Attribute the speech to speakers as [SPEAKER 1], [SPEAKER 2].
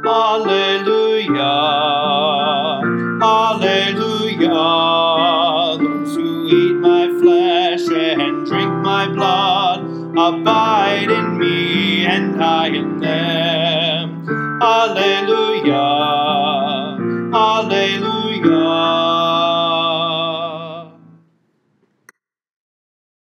[SPEAKER 1] Alleluia, Alleluia. Those who eat my flesh and drink my blood abide in me and I in them. Alleluia.